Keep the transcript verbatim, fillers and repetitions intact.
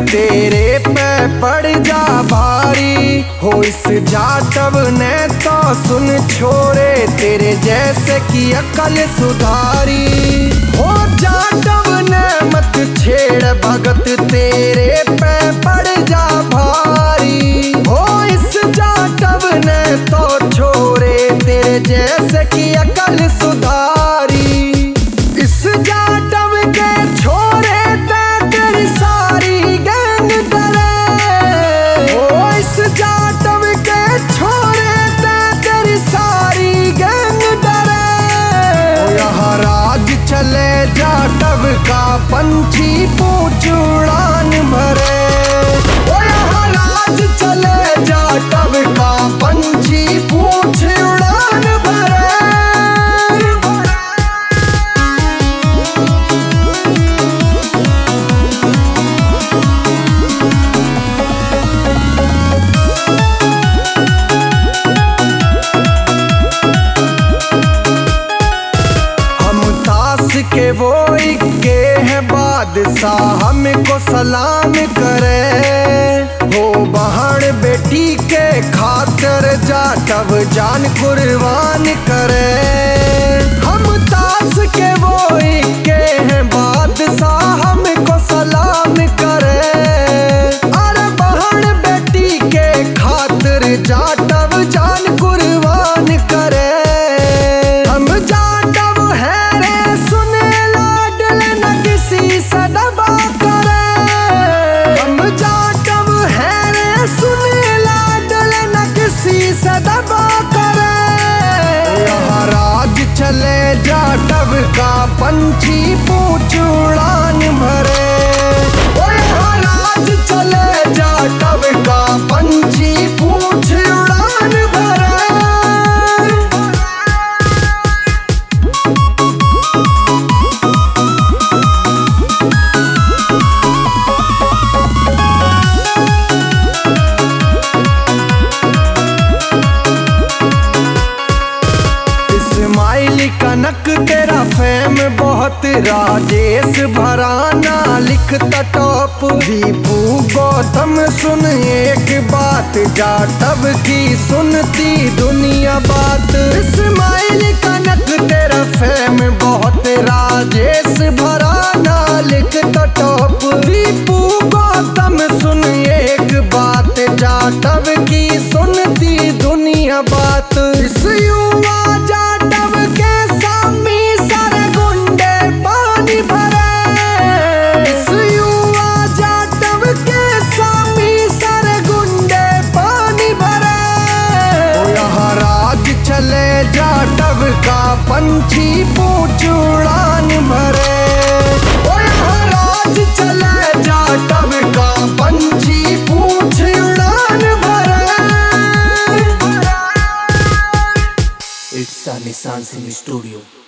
तेरे पे पड़ जा भारी हो इस जाटव ने तो सुन छोरे तेरे जैसे की अकल सुधारी हो जाटव ने मत छेड़ भगत तेरे पे पड़ जा भारी हो इस जाटव ने तो छोरे तेरे जैसे की अकल सुधारी इस जाटव के छोरे ते तेरी सारी गैंग डरे ओ इस जाटव के छोरे ते तेरी सारी गैंग डरे ओ यहाँ राज चले जाटव का पंछी पूछ उड़ान भरे ओ यहाँ राज चले जाटव का पंछी पूछ उड़ान भरे। के वो इक्के है बादशाह हमको सलाम करे हो बहन बेटी के खातिर जाटव जान कुर्बान करे हम ताश के वो इक्के है बादशाह हमको सलाम करे अरे बहन बेटी के खातिर जाटव जान कुर्बान करे हम जाटव है सदबा करे हम जाटव है रे सुने लाडल न किसी सदबा करे यहाँ राज चले जाटव का पंछी पूछ उड़ान भरे ओ यहाँ राज चले जाटव का पंछी पूछ उड़ान भरे। कनक तेरा फेम बहुत राजेश भराना लिखता टॉप दीपू गौतम सुन एक बात जाटव की सुनती दुनिया बात इस्माइल कनक तेरा फेम बहुत राजेश भराना लिखता टॉप दीपू गौतम सुन एक बात जाटव की सुनती दुनिया बात इस युवा जाटव के जाटव का पंछी पूछ उड़ान भरे ओ यहाँ राज चले जाटव का पंछी पूछ उड़ान भरे। It's a Nissan Sim Studio.